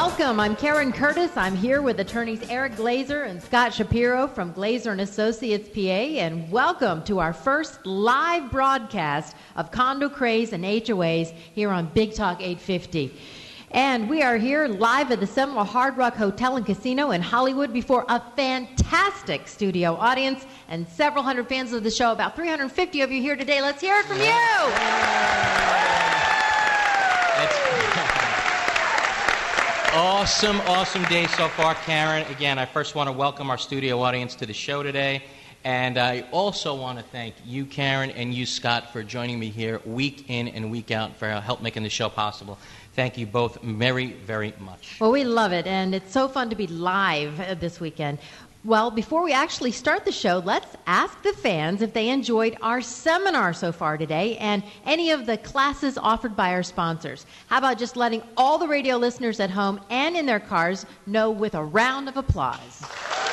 Welcome. I'm Karen Curtis. I'm here with attorneys Eric Glazer and Scott Shapiro from Glazer & Associates PA, and welcome to our first live broadcast of Condo Craze and HOAs here on Big Talk 850. And we are here live at the Seminole Hard Rock Hotel and Casino in Hollywood before a fantastic studio audience and several hundred fans of the show. About 350 of you here today. Let's hear it from you. Awesome day so far, Karen. Again, I first want to welcome our studio audience to the show today. And I also want to thank you, Karen, and you, Scott, for joining me here week in and week out for help making the show possible. Thank you both very, very much. Well, we love it, and it's so fun to be live this weekend. Well, before we actually start the show, let's ask the fans if they enjoyed our seminar so far today and any of the classes offered by our sponsors. How about just letting all the radio listeners at home and in their cars know with a round of applause?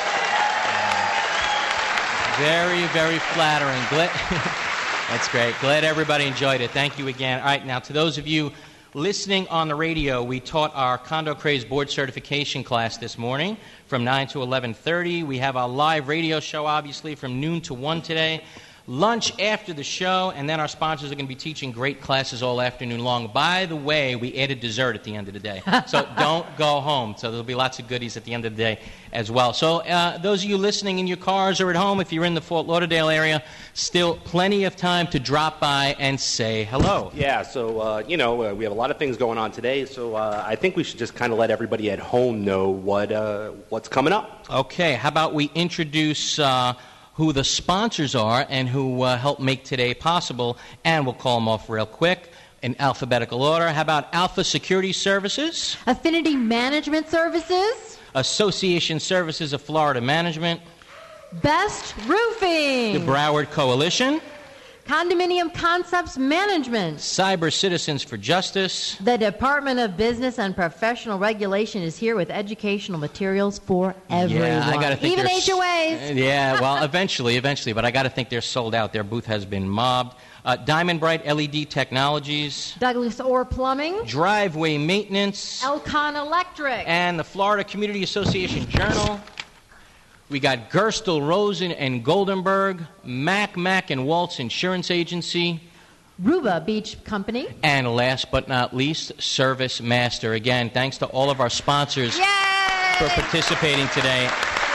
Very, very flattering. That's great. Glad everybody enjoyed it. Thank you again. All right, now to those of you listening on the radio, we taught our Condo Craze Board Certification class this morning from 9 to 11:30. We have our live radio show, obviously, from noon to 1 today. Lunch after the show, and then our sponsors are going to be teaching great classes all afternoon long. By the way, we added dessert at the end of the day, so don't go home. So there'll be lots of goodies at the end of the day as well. So those of you listening in your cars or at home, if you're in the Fort Lauderdale area, still plenty of time to drop by and say hello. Yeah, so, we have a lot of things going on today, so I think we should just kind of let everybody at home know what's coming up. Okay, how about we introduce who the sponsors are and who help make today possible, and we'll call them off real quick in alphabetical order. How about Alpha Security Services? Affinity Management Services? Association Services of Florida Management? Best Roofing? The Broward Coalition? Condominium Concepts Management. Cyber Citizens for Justice. The Department of Business and Professional Regulation is here with educational materials for everyone. Yeah, I gotta think even HOAs. Yeah, well, eventually, but I got to think they're sold out. Their booth has been mobbed. Diamond Bright LED Technologies. Douglas Orr Plumbing. Driveway Maintenance. Elcon Electric. And the Florida Community Association Journal. We got Gerstel, Rosen, and Goldenberg, Mac and Waltz Insurance Agency, Ruba Beach Company, and last but not least, Service Master. Again, thanks to all of our sponsors for participating today.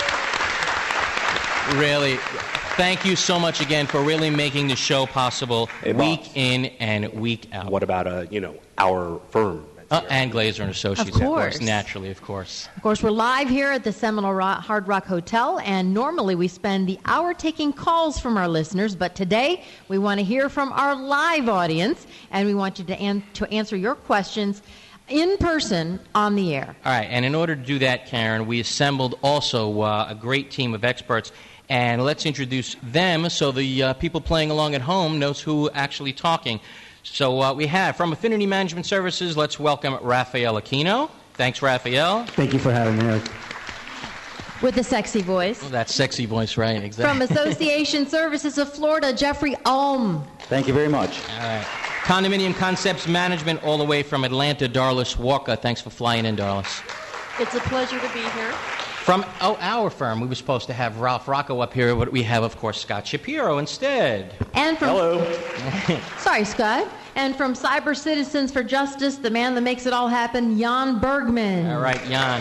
Really, thank you so much again for really making the show possible week in and week out. What about, our firm? And Glazer & Associates, of course. Naturally, of course. Of course, we're live here at the Seminole Hard Rock Hotel, and normally we spend the hour taking calls from our listeners, but today we want to hear from our live audience, and we want you to answer your questions in person on the air. All right, and in order to do that, Karen, we assembled also a great team of experts, and let's introduce them so the people playing along at home knows who actually talking. So we have, from Affinity Management Services, let's welcome Raphael Aquino. Thanks, Raphael. Thank you for having me, Eric. With the sexy voice. Well, that sexy voice, right, exactly. From Association Services of Florida, Jeffrey Ulm. Thank you very much. All right. Condominium Concepts Management, all the way from Atlanta, Darlis Walker. Thanks for flying in, Darlis. It's a pleasure to be here. From our firm, we were supposed to have Ralph Rocco up here, but we have, of course, Scott Shapiro instead. And from, hello. Sorry, Scott. And from Cyber Citizens for Justice, the man that makes it all happen, Jan Bergman. All right, Jan.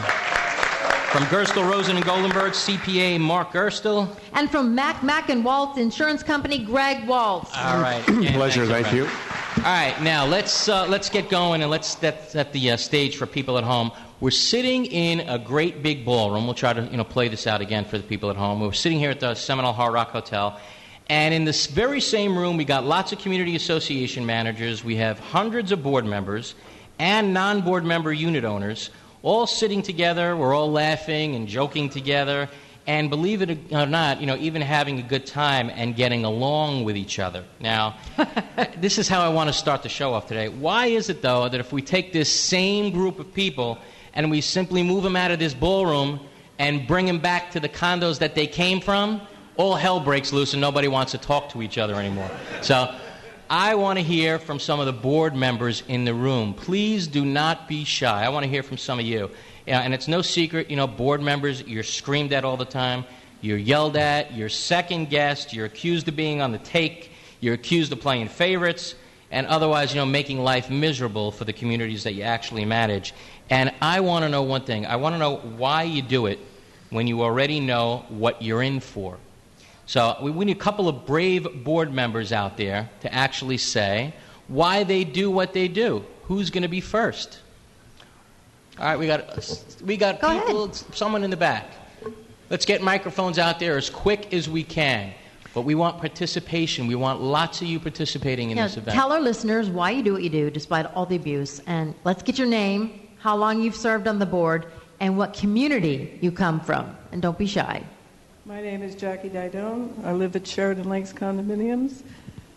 From Gerstel, Rosen, and Goldenberg, CPA Mark Gerstel. And from Mac and Waltz Insurance Company, Greg Waltz. All right. Pleasure, thank you. All right, now let's get going and let's set the stage for people at home. We're sitting in a great big ballroom. We'll try to play this out again for the people at home. We're sitting here at the Seminole Hard Rock Hotel, and in this very same room, we got lots of community association managers. We have hundreds of board members and non-board member unit owners all sitting together. We're all laughing and joking together, and believe it or not, even having a good time and getting along with each other. Now, this is how I want to start the show off today. Why is it, though, that if we take this same group of people and we simply move them out of this ballroom and bring them back to the condos that they came from, all hell breaks loose and nobody wants to talk to each other anymore? So I want to hear from some of the board members in the room. Please do not be shy. I want to hear from some of you. And it's no secret, board members, you're screamed at all the time. You're yelled at. You're second-guessed. You're accused of being on the take. You're accused of playing favorites. And otherwise, making life miserable for the communities that you actually manage. And I want to know one thing. I want to know why you do it when you already know what you're in for. So we need a couple of brave board members out there to actually say why they do what they do. Who's going to be first? All right, we got Go people. ahead. Someone in the back. Let's get microphones out there as quick as we can. But we want participation. We want lots of you participating in this event. Tell our listeners why you do what you do despite all the abuse. And let's get your name, how long you've served on the board, and what community you come from. And don't be shy. My name is Jackie Didone. I live at Sheridan Lakes Condominiums.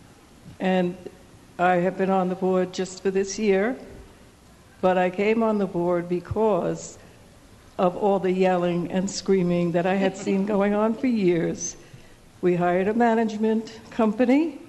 And I have been on the board just for this year. But I came on the board because of all the yelling and screaming that I had seen going on for years. We hired a management company.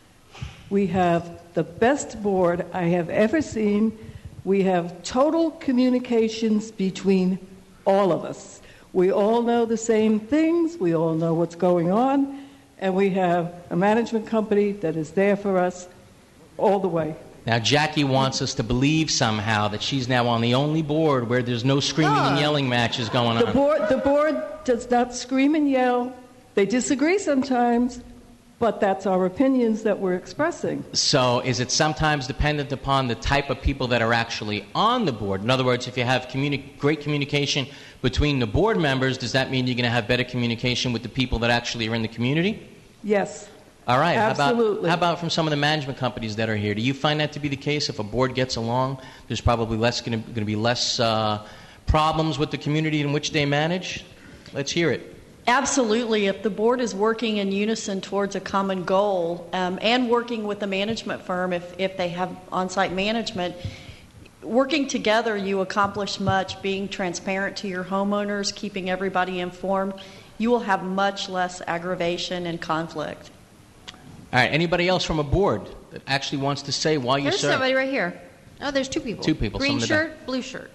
We have the best board I have ever seen. We have total communications between all of us. We all know the same things. We all know what's going on. And we have a management company that is there for us all the way. Now, Jackie wants us to believe somehow that she's now on the only board where there's no screaming and yelling matches going on. The board does not scream and yell. They disagree sometimes, but that's our opinions that we're expressing. So is it sometimes dependent upon the type of people that are actually on the board? In other words, if you have great communication between the board members, does that mean you're going to have better communication with the people that actually are in the community? Yes. All right. Absolutely. How about from some of the management companies that are here? Do you find that to be the case? If a board gets along, there's probably going to be less problems with the community in which they manage? Let's hear it. Absolutely. If the board is working in unison towards a common goal and working with the management firm, if they have on-site management, working together, you accomplish much. Being transparent to your homeowners, keeping everybody informed, you will have much less aggravation and conflict. All right. Anybody else from a board that actually wants to say why you There's serve? somebody right here. Oh, there's two people. Two people. Green Some in the shirt, blue shirt.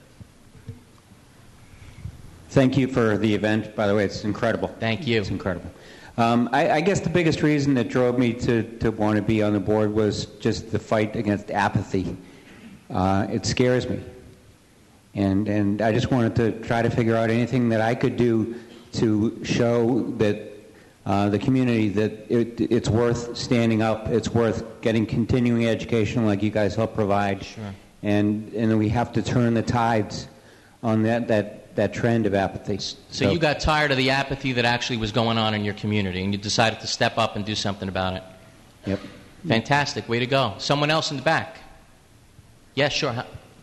Thank you for the event. By the way, it's incredible. Thank you. It's incredible. I guess the biggest reason that drove me to want to be on the board was just the fight against apathy. It scares me. And I just wanted to try to figure out anything that I could do to show that the community that it's worth standing up, it's worth getting continuing education like you guys help provide. Sure. And we have to turn the tides on that trend of apathy. So you got tired of the apathy that actually was going on in your community, and you decided to step up and do something about it. Yep. Fantastic. Way to go. Someone else in the back. Yes, sure.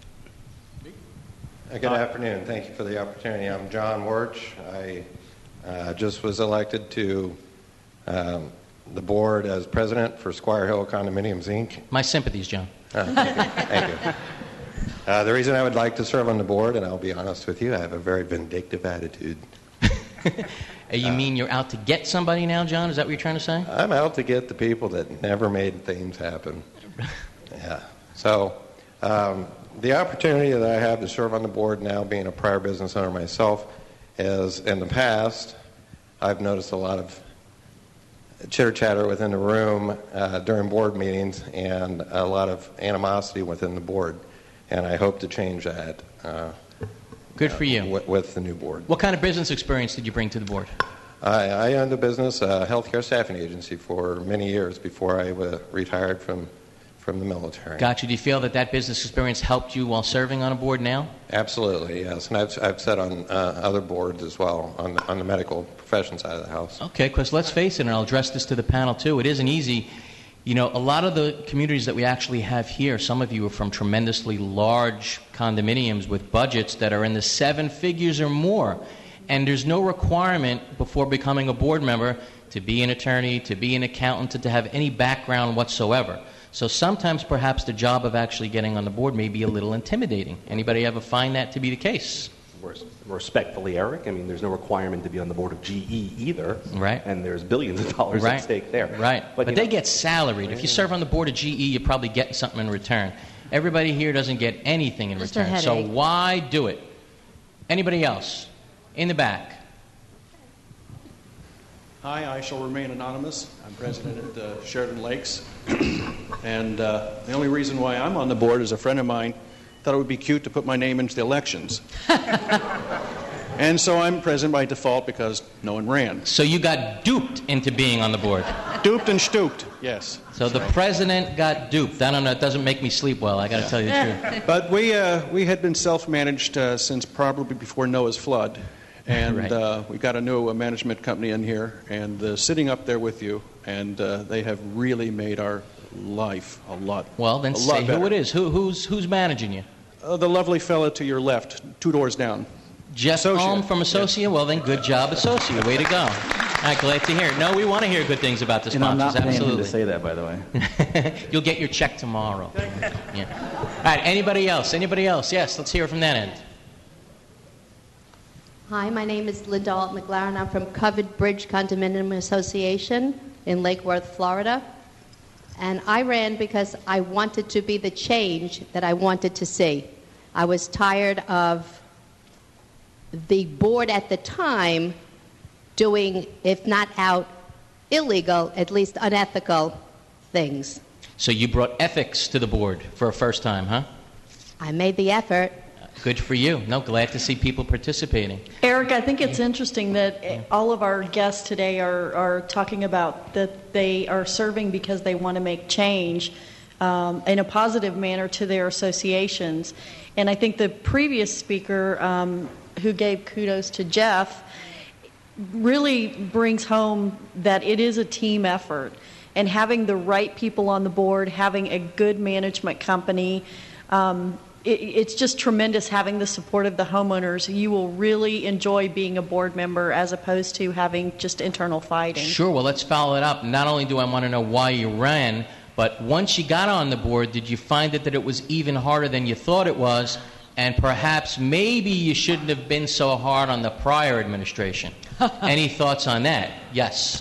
Good afternoon. Thank you for the opportunity. I'm John Wirch. I just was elected to the board as president for Squire Hill Condominiums, Inc. My sympathies, John. Thank you. The reason I would like to serve on the board, and I'll be honest with you, I have a very vindictive attitude. You mean you're out to get somebody now, John? Is that what you're trying to say? I'm out to get the people that never made things happen. Yeah. So the opportunity that I have to serve on the board now, being a prior business owner myself, is in the past, I've noticed a lot of chitter-chatter within the room during board meetings and a lot of animosity within the board. And I hope to change that. Good for you. With the new board. What kind of business experience did you bring to the board? I owned a business, a healthcare staffing agency, for many years before I retired from the military. Gotcha. Do you feel that business experience helped you while serving on a board now? Absolutely, yes. And I've sat on other boards as well on the medical profession side of the house. Okay, because let's face it, and I'll address this to the panel too, it isn't easy. You know, a lot of the communities that we actually have here, some of you are from tremendously large condominiums with budgets that are in the 7 figures or more. And there's no requirement before becoming a board member to be an attorney, to be an accountant, to have any background whatsoever. So sometimes perhaps the job of actually getting on the board may be a little intimidating. Anybody ever find that to be the case? Respectfully, Eric, I mean, there's no requirement to be on the board of GE either. Right. And there's billions of dollars at stake there. Right. But you they know, get salaried. If you serve on the board of GE, you're probably getting something in return. Everybody here doesn't get anything in Just a return. So headache. why do it? Anybody else? In the back. Hi, I shall remain anonymous. I'm president at Sheridan Lakes. And the only reason why I'm on the board is a friend of mine thought it would be cute to put my name into the elections. And so I'm president by default because no one ran. So you got duped into being on the board. Duped and stooped, yes. So the president got duped. I don't know. It doesn't make me sleep well. I got to tell you the truth. But we had been self-managed since probably before Noah's flood. And Right. we got a new management company in here, and sitting up there with you, and they have really made our life a lot Well, then a say lot who better. it is. Who's managing you? The lovely fella to your left, 2 doors down. Jeff Associate. Holm from Associate? Well, then, good job, Associate. Way to go. All right, glad to hear it. No, we want to hear good things about the And I'm sponsors. not paying him Absolutely. to say that, by the way. You'll get your check tomorrow. Yeah. All right, anybody else? Anybody else? Yes, let's hear it from that end. Hi, my name is Linda Alt McLaren. I'm from Covered Bridge Condominium Association in Lake Worth, Florida. And I ran because I wanted to be the change that I wanted to see. I was tired of the board at the time doing, if not out illegal, at least unethical things. So you brought ethics to the board for a first time, huh? I made the effort. Good for you. No, glad to see people participating. Eric, I think it's interesting that all of our guests today are talking about that they are serving because they want to make change in a positive manner to their associations. And I think the previous speaker who gave kudos to Jeff really brings home that it is a team effort. And having the right people on the board, having a good management company, it's just tremendous having the support of the homeowners. You will really enjoy being a board member as opposed to having just internal fighting. Sure, well, let's follow it up. Not only do I want to know why you ran, but once you got on the board, did you find that it was even harder than you thought it was? And perhaps maybe you shouldn't have been so hard on the prior administration. Any thoughts on that? Yes.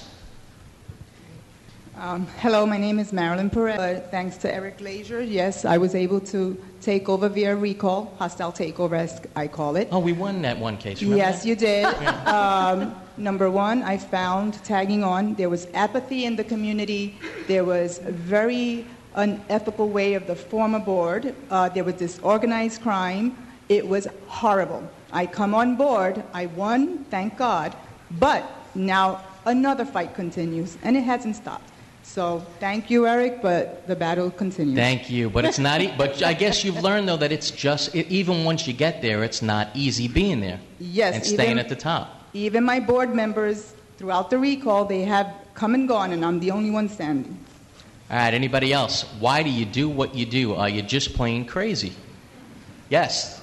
Hello, my name is Marilyn Perez. Thanks to Eric Glazer, yes, I was able to take over via recall, hostile takeover as I call it. Oh, we won that one case, remember Yes, that? you did. Number one, I found, tagging on, there was apathy in the community. There was a very unethical way of the former board. There was disorganized crime. It was horrible. I come on board. I won, thank God. But now another fight continues, and it hasn't stopped. So thank you, Eric, but the battle continues. Thank you, but it's not. But I guess you've learned though that it's just even once you get there, it's not easy being there. Yes, and staying at the top. Even my board members throughout the recall, they have come and gone, and I'm the only one standing. All right. Anybody else? Why do you do what you do? Are you just plain crazy? Yes.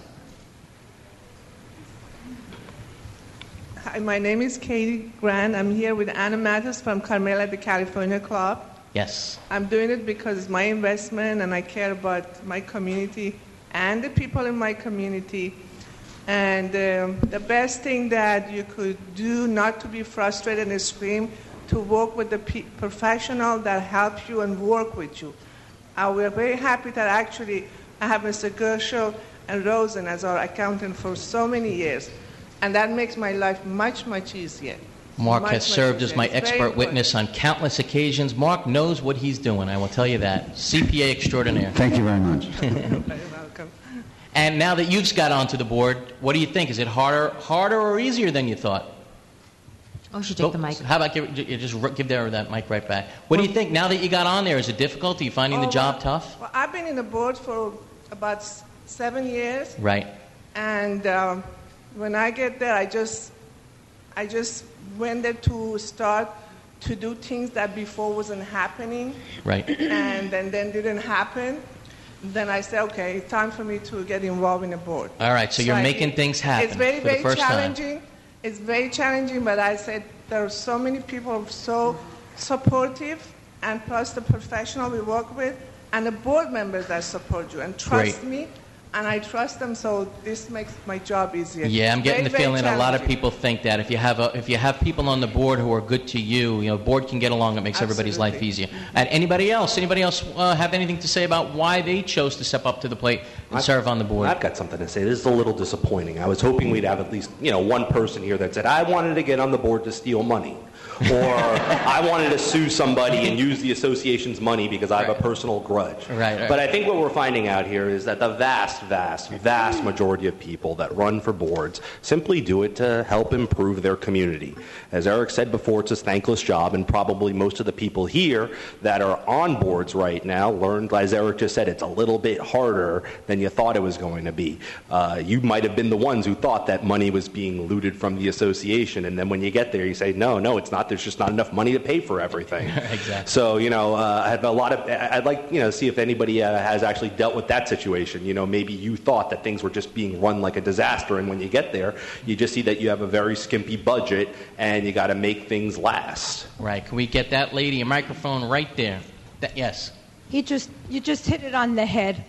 Hi, my name is Katie Grant. I'm here with Anna Mathis from Carmela, the California Club. Yes. I'm doing it because it's my investment and I care about my community and the people in my community. And the best thing that you could do not to be frustrated and scream, to work with the professional that help you and work with you. We're very happy that actually I have Mr. Gershel and Rosen as our accountant for so many years. And that makes my life much, much easier. Mark Much, has much served as easier. my It's very expert important. witness on countless occasions. Mark knows what he's doing, I will tell you that. CPA extraordinaire. Thank you very much. You're very welcome. And now that you've got onto the board, what do you think? Is it harder or easier than you thought? Oh, she took the mic. How about give her that mic right back? What do you think now that you got on there? Is it difficult? Are you finding the job tough? Well, I've been in the board for about 7 years. Right. And when I get there, I just went there to start to do things that before wasn't happening. Right. And then didn't happen. Then I said, okay, it's time for me to get involved in the board. All right, so you're making things happen It's very, for the very first time. challenging. It's very challenging, but I said there are so many people so supportive, and plus the professional we work with, and the board members that support you and trust Great. me. and I trust them, so this makes my job easier. Yeah, I'm getting the Very, very feeling a lot of challenging. people think that if you have people on the board who are good to you, the board can get along. It makes everybody's life easier. And anybody else have anything to say about why they chose to step up to the plate and serve on the board? I've got something to say. This is a little disappointing. I was hoping we'd have at least one person here that said, I wanted to get on the board to steal money. Or I wanted to sue somebody and use the association's money because I have a personal grudge. Right. But I think what we're finding out here is that the vast majority of people that run for boards simply do it to help improve their community. As Eric said before, it's a thankless job, and probably most of the people here that are on boards right now learned, as Eric just said, it's a little bit harder than you thought it was going to be. You might have been the ones who thought that money was being looted from the association, and then when you get there, you say, no, it's not. There's just not enough money to pay for everything. Exactly. So, I have I'd like, see if anybody has actually dealt with that situation. Maybe you thought that things were just being run like a disaster, and when you get there, you just see that you have a very skimpy budget, and you got to make things last. Right. Can we get that lady a microphone right there? Yes. You just hit it on the head.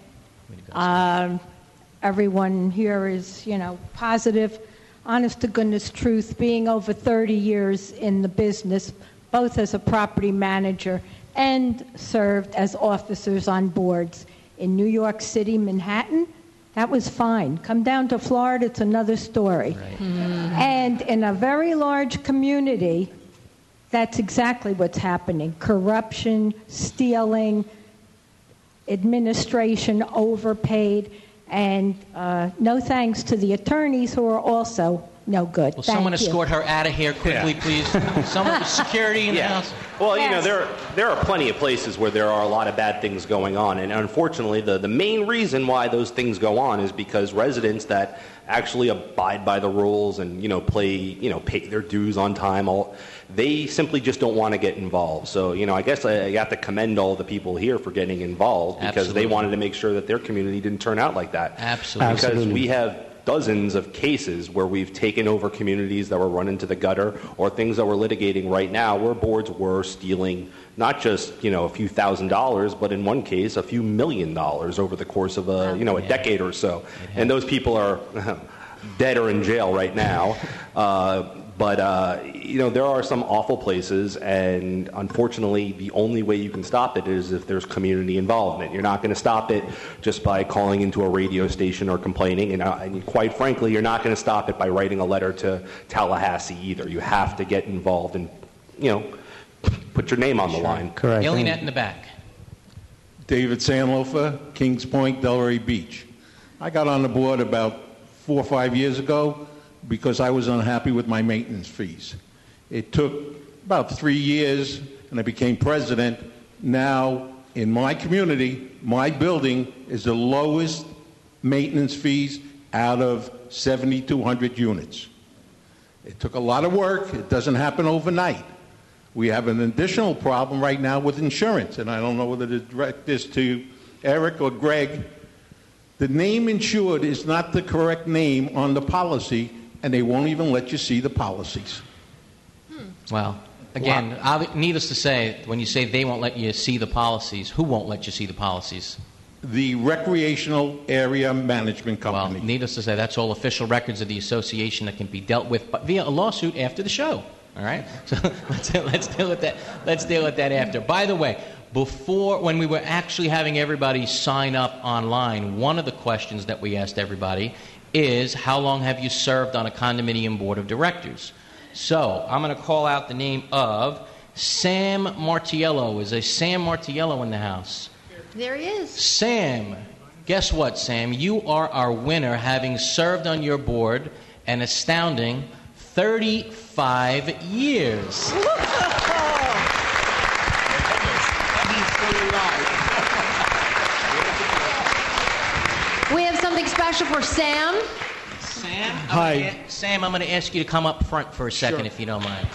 Everyone here is, positive, honest to goodness truth, being over 30 years in the business, both as a property manager and served as officers on boards. In New York City, Manhattan, that was fine. Come down to Florida, it's another story. Right. And in a very large community, that's exactly what's happening. Corruption, stealing, administration overpaid, and no thanks to the attorneys who are also no good. Will Thank someone you. escort her out of here quickly, please? Someone with security in the house. Well, Yes. there are plenty of places where there are a lot of bad things going on, and unfortunately, the main reason why those things go on is because residents that actually abide by the rules and pay their dues on time, they simply just don't want to get involved. So I guess I have to commend all the people here for getting involved because Absolutely. they wanted to make sure that their community didn't turn out like that. Absolutely. Because we have dozens of cases where we've taken over communities that were run into the gutter, or things that we're litigating right now where boards were stealing not just a few $1,000s, but in one case a few $1 million over the course of a decade or so. And those people are dead or in jail right now. But there are some awful places, and unfortunately, the only way you can stop it is if there's community involvement. You're not going to stop it just by calling into a radio station or complaining, and quite frankly, you're not going to stop it by writing a letter to Tallahassee either. You have to get involved and, put your name on the line. Correct. Alienette in the back. David Sanlofa, Kings Point, Delray Beach. I got on the board about 4 or 5 years ago because I was unhappy with my maintenance fees. It took about 3 years, and I became president. Now, in my community, my building is the lowest maintenance fees out of 7,200 units. It took a lot of work. It doesn't happen overnight. We have an additional problem right now with insurance, and I don't know whether to direct this to Eric or Greg. The name insured is not the correct name on the policy, and they won't even let you see the policies. Well, again, needless to say, when you say they won't let you see the policies, who won't let you see the policies? The Recreational Area Management Company. Well, needless to say, that's all official records of the association that can be dealt with via a lawsuit after the show. All right? So let's deal with that. Let's deal with that after. By the way, when we were actually having everybody sign up online, one of the questions that we asked everybody is, how long have you served on a condominium board of directors? So I'm going to call out the name of Sam Martiello. Is a Sam Martiello in the house? There he is. Sam, guess what, Sam? You are our winner, having served on your board an astounding 35 years. We have something special for Sam. Sam? Hi. Sam, I'm going to ask you to come up front for a second, if you don't mind.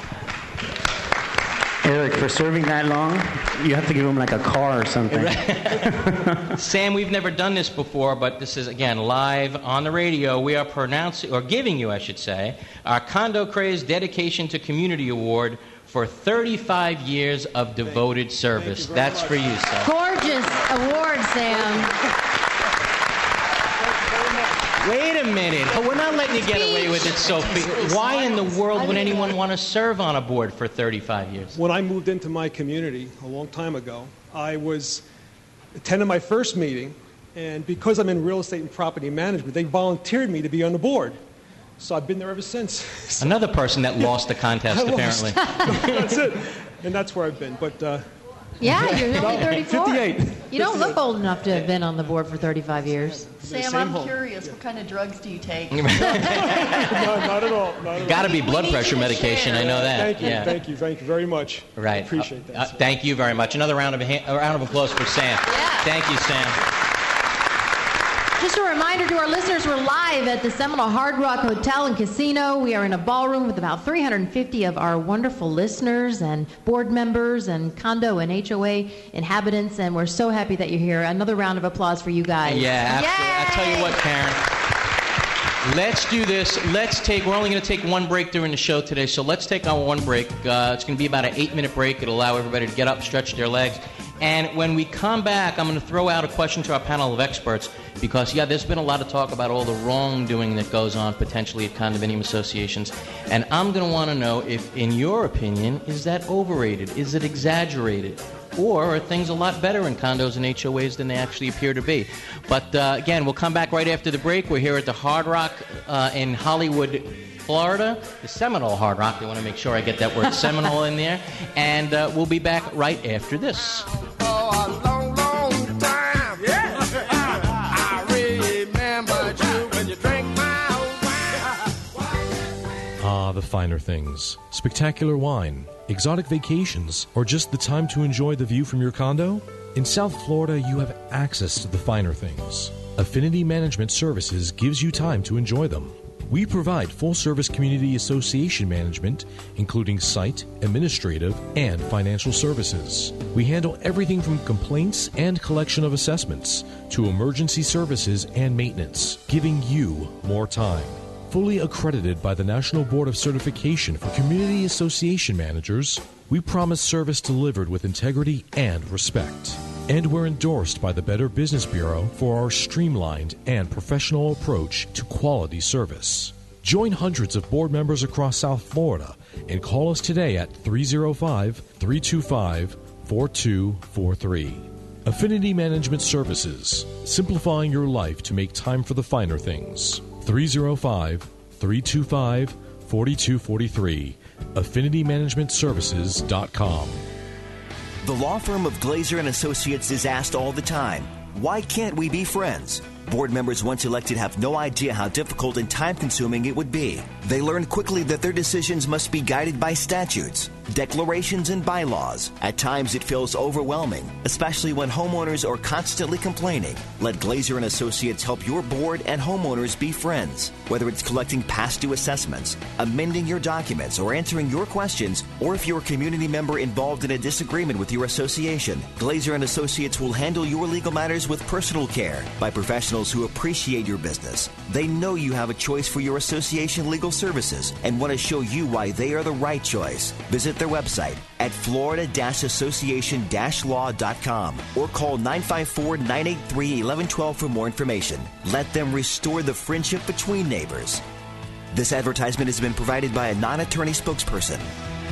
Eric, for serving that long, you have to give him like a car or something. Sam, we've never done this before, but this is, again, live on the radio. We are giving you, I should say, our Condo Craze Dedication to Community Award for 35 years of devoted service. That's for you, sir. Gorgeous award, Sam. Wait a minute. Oh, we're not letting you get away with it, Sophie. Why in the world would anyone want to serve on a board for 35 years? When I moved into my community a long time ago, I was attending my first meeting, and because I'm in real estate and property management, they volunteered me to be on the board. So I've been there ever since. Another person that lost the contest, apparently. That's it. And that's where I've been. But yeah, you're only 34. 58. You don't look old enough to have been on the board for 35 years. Sam, I'm curious. What kind of drugs do you take? No, not at all. Got to be blood pressure medication. I know that. Thank you. Yeah. Thank you very much. Right. I appreciate that. Thank you very much. Another round of applause for Sam. Yeah. Thank you, Sam. Just a reminder to our listeners, we're live at the Seminole Hard Rock Hotel and Casino. We are in a ballroom with about 350 of our wonderful listeners and board members and condo and HOA inhabitants, and we're so happy that you're here. Another round of applause for you guys. Yeah, absolutely. I tell you what, Karen. Let's do this. We're only going to take one break during the show today, so let's take our one break. It's going to be about an 8-minute break. It'll allow everybody to get up, stretch their legs. And when we come back, I'm going to throw out a question to our panel of experts because, there's been a lot of talk about all the wrongdoing that goes on potentially at condominium associations. And I'm going to want to know if, in your opinion, is that overrated? Is it exaggerated? Or are things a lot better in condos and HOAs than they actually appear to be? But, again, we'll come back right after the break. We're here at the Hard Rock in Hollywood, Florida, the Seminole Hard Rock. I want to make sure I get that word Seminole in there. And we'll be back right after this. The finer things. Spectacular wine, exotic vacations, or just the time to enjoy the view from your condo? In South Florida, you have access to the finer things. Affinity Management Services gives you time to enjoy them. We provide full-service community association management, including site, administrative, and financial services. We handle everything from complaints and collection of assessments to emergency services and maintenance, giving you more time. Fully accredited by the National Board of Certification for Community Association Managers, we promise service delivered with integrity and respect. And we're endorsed by the Better Business Bureau for our streamlined and professional approach to quality service. Join hundreds of board members across South Florida and call us today at 305-325-4243. Affinity Management Services, simplifying your life to make time for the finer things. 305-325-4243. AffinityManagementServices.com. The law firm of Glazer & Associates is asked all the time, why can't we be friends? Board members once elected have no idea how difficult and time-consuming it would be. They learn quickly that their decisions must be guided by statutes, declarations, and bylaws. At times it feels overwhelming, especially when homeowners are constantly complaining. Let Glazer & Associates help your board and homeowners be friends. Whether it's collecting past due assessments, amending your documents, or answering your questions, or if you're a community member involved in a disagreement with your association, Glazer & Associates will handle your legal matters with personal care by professionals who appreciate your business. They know you have a choice for your association legal services and want to show you why they are the right choice. Visit their website at florida-association-law.com or call 954-983-1112 for more information. Let them restore the friendship between neighbors. This advertisement has been provided by a non-attorney spokesperson.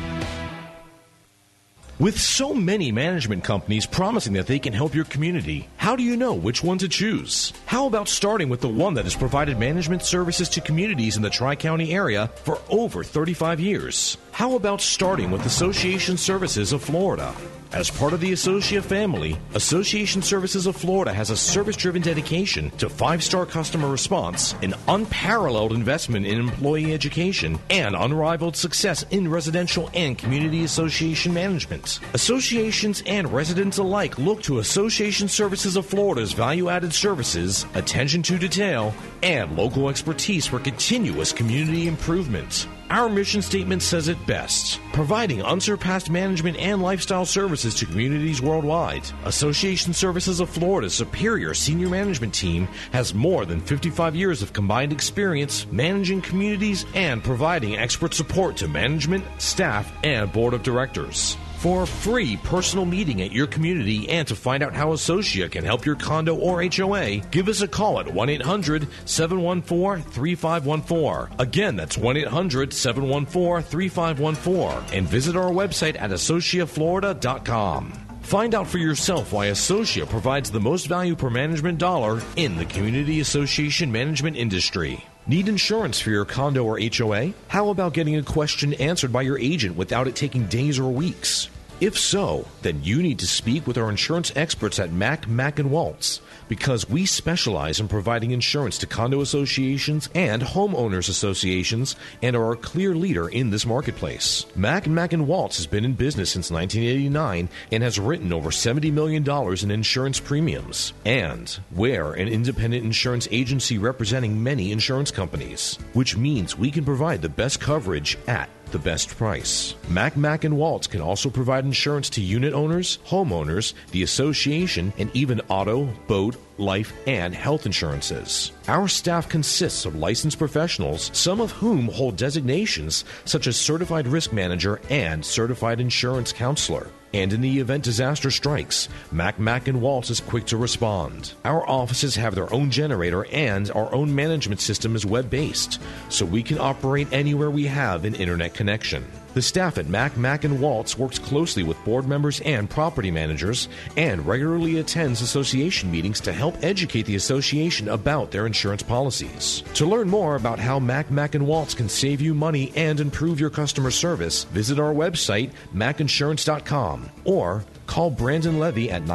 With so many management companies promising that they can help your community, how do you know which one to choose? How about starting with the one that has provided management services to communities in the Tri-County area for over 35 years? How about starting with Association Services of Florida? As part of the Associa family, Association Services of Florida has a service-driven dedication to 5-star customer response, an unparalleled investment in employee education, and unrivaled success in residential and community association management. Associations and residents alike look to Association Services of Florida's value-added services, attention to detail, and local expertise for continuous community improvement. Our mission statement says it best, providing unsurpassed management and lifestyle services to communities worldwide. Association Services of Florida's superior senior management team has more than 55 years of combined experience managing communities and providing expert support to management, staff, and board of directors. For a free personal meeting at your community and to find out how Associa can help your condo or HOA, give us a call at 1-800-714-3514. Again, that's 1-800-714-3514. And visit our website at associaflorida.com. Find out for yourself why Associa provides the most value per management dollar in the community association management industry. Need insurance for your condo or HOA? How about getting a question answered by your agent without it taking days or weeks? If so, then you need to speak with our insurance experts at Mack & Waltz, because we specialize in providing insurance to condo associations and homeowners associations and are a clear leader in this marketplace. Mack & Waltz has been in business since 1989 and has written over $70 million in insurance premiums. And we're an independent insurance agency representing many insurance companies, which means we can provide the best coverage at the best price. Mack & Waltz can also provide insurance to unit owners, homeowners, the association, and even auto, boat, life, and health insurances. Our staff consists of licensed professionals, some of whom hold designations such as Certified Risk Manager and Certified Insurance Counselor. And in the event disaster strikes, Mack & Waltz is quick to respond. Our offices have their own generator and our own management system is web-based, so we can operate anywhere we have an internet connection. The staff at Mack & Waltz works closely with board members and property managers and regularly attends association meetings to help educate the association about their insurance policies. To learn more about how Mack & Waltz can save you money and improve your customer service, visit our website, mackinsurance.com, or call Brandon Levy at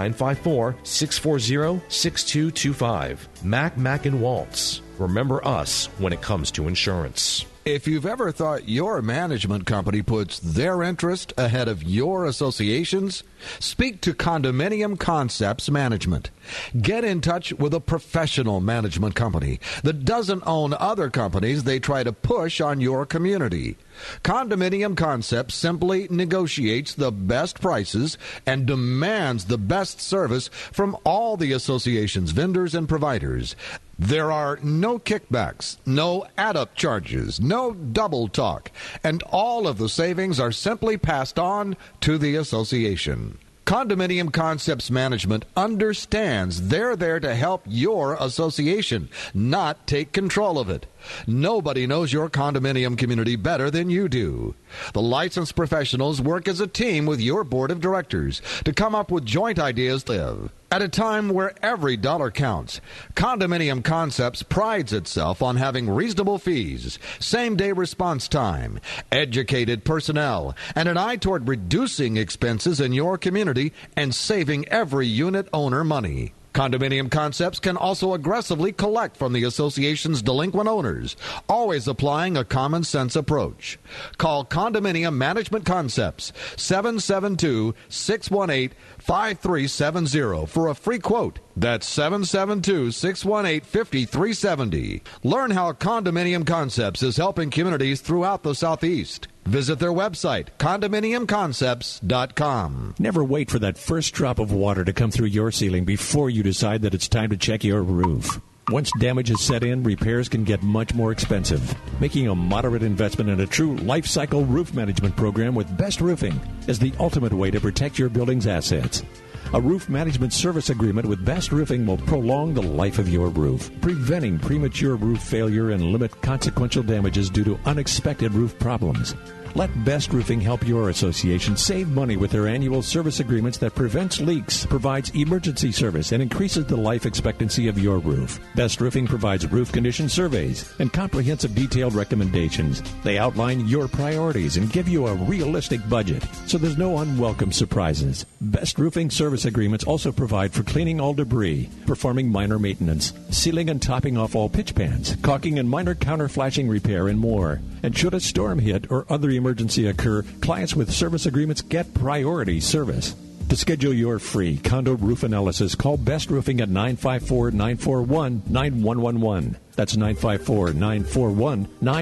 954-640-6225. Mack & Waltz. Remember us when it comes to insurance. If you've ever thought your management company puts their interest ahead of your association's, speak to Condominium Concepts Management. Get in touch with a professional management company that doesn't own other companies they try to push on your community. Condominium Concepts simply negotiates the best prices and demands the best service from all the association's vendors and providers. There are no kickbacks, no add-up charges, no double talk, and all of the savings are simply passed on to the association. Condominium Concepts Management understands they're there to help your association, not take control of it. Nobody knows your condominium community better than you do. The licensed professionals work as a team with your board of directors to come up with joint ideas to live. At a time where every dollar counts, Condominium Concepts prides itself on having reasonable fees, same-day response time, educated personnel, and an eye toward reducing expenses in your community and saving every unit owner money. Condominium Concepts can also aggressively collect from the association's delinquent owners, always applying a common-sense approach. Call Condominium Management Concepts, 772-618-5370 for a free quote. That's 772-618-5370. Learn how Condominium Concepts is helping communities throughout the Southeast. Visit their website, condominiumconcepts.com. Never wait for that first drop of water to come through your ceiling before you decide that it's time to check your roof. Once damage is set in, repairs can get much more expensive. Making a moderate investment in a true life cycle roof management program with Best Roofing is the ultimate way to protect your building's assets. A roof management service agreement with Best Roofing will prolong the life of your roof, preventing premature roof failure and limit consequential damages due to unexpected roof problems. Let Best Roofing help your association save money with their annual service agreements that prevents leaks, provides emergency service, and increases the life expectancy of your roof. Best Roofing provides roof condition surveys and comprehensive detailed recommendations. They outline your priorities and give you a realistic budget, so there's no unwelcome surprises. Best Roofing service agreements also provide for cleaning all debris, performing minor maintenance, sealing and topping off all pitch pans, caulking and minor counterflashing repair, and more. And should a storm hit or other emergency occur, clients with service agreements get priority service. To schedule your free condo roof analysis, call Best Roofing at 954-941-9111. That's